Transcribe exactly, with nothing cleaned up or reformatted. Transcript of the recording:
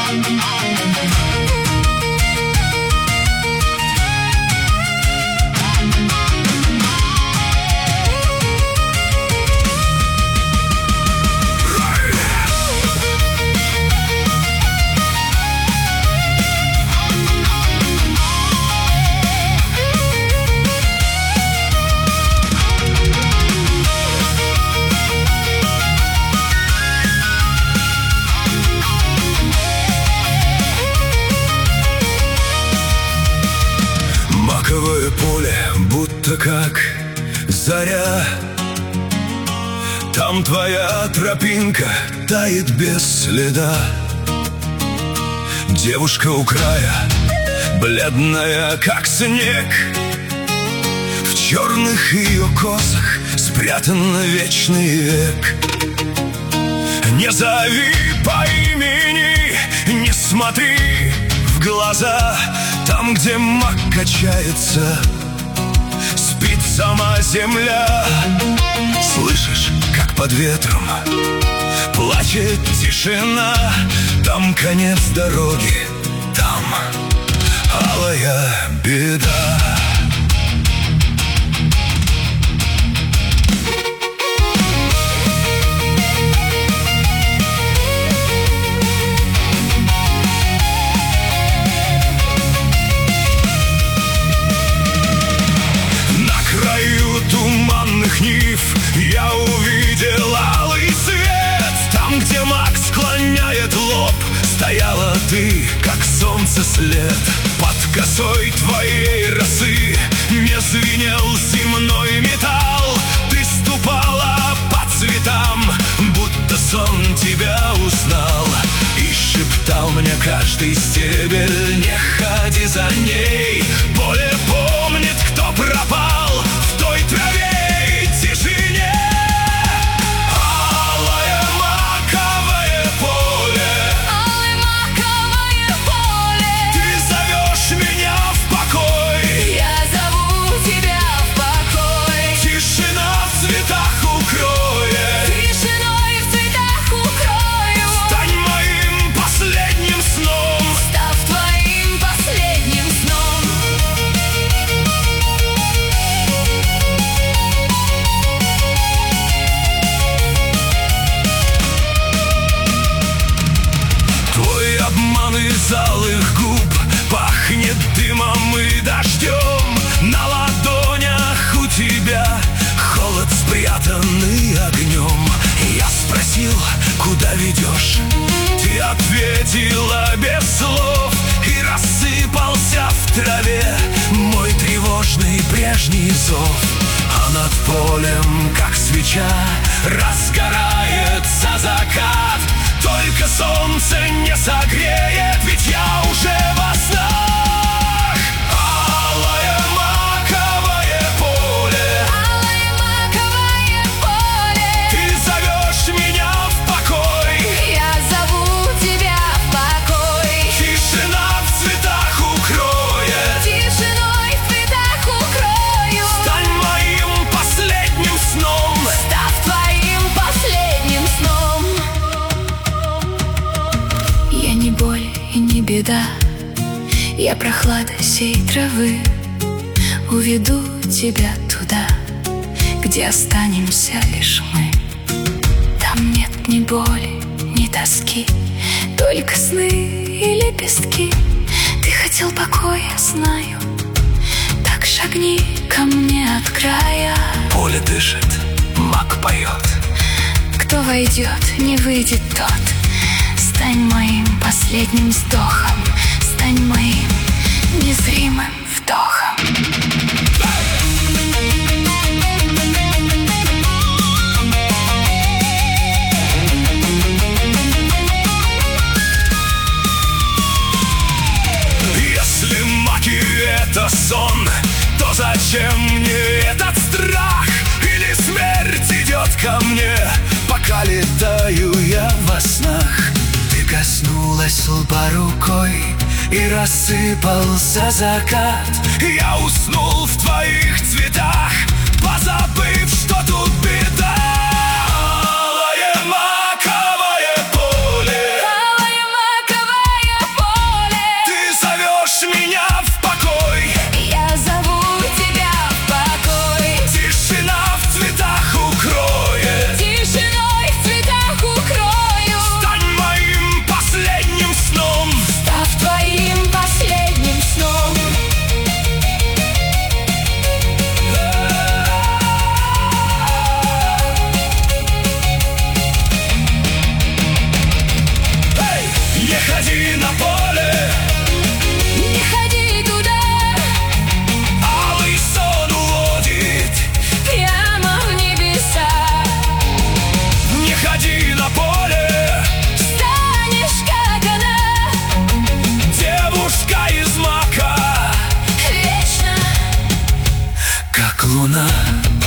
Маковое поле, будто как заря. Там твоя тропинка тает без следа. Девушка у края, бледная как снег. В черных ее косах спрятан вечный век. Не зови по имени, не смотри в глаза. Там, где мак качается, спит сама земля. Слышишь, как под ветром плачет тишина. Там конец дороги, там алая беда. Туманных нив я увидел алый свет. Там, где мак склоняет лоб, стояла ты, как солнце след. Под косой твоей росы не звенел земной металл. Ты ступала по цветам, будто сон тебя узнал. И шептал мне каждый стебель: не ходи за ней. Поле помнит, кто пропал в той траве и тишине. Алое маковое поле, алое маковое поле. Ты зовешь меня в покой, Я зову тебя в покой. тишина в цветах укроет. Тишиной в цветах укрою. Стань моим последним сном, Став твоим последним сном. твой обман из алых губ пахнет дымом и дождем. На ладонях у тебя холод, спрятанный огнем. Я спросил, куда ведешь, ты ответила без слов. И рассыпался в траве мой тревожный прежний зов. А над полем, как свеча, разгорается закат. Только солнце не согреет, ведь я уже во снах. Алое маковое поле, Алое маковое поле. ты зовешь меня в покой. Я зову тебя в покой. Тишина в цветах укроет. Тишиной в цветах укрою. Стань моим последним сном, Став твоим последним сном. Я не боль и не беда, я прохлада сей травы. Уведу тебя туда, где останемся лишь мы. Там нет ни боли, ни тоски, только сны и лепестки. Ты хотел покоя, знаю, так шагни ко мне от края. поле дышит, мак поет. Кто войдет, не выйдет тот. Стань моим последним вздохом, стань моим незримым вдохом. Если маки — это сон, то зачем мне этот страх? Или смерть идет ко мне, пока летаю я во снах? Ты коснулась лба рукой, и рассыпался закат. Я уснул в твоих цветах, позабыв, что тут беда. Алое маковое поле, Алое маковое Не ходи на поле, не ходи туда, алый сон уводит прямо в небеса. Не ходи на поле, Станешь, как она, девушка из мака, вечно, как луна.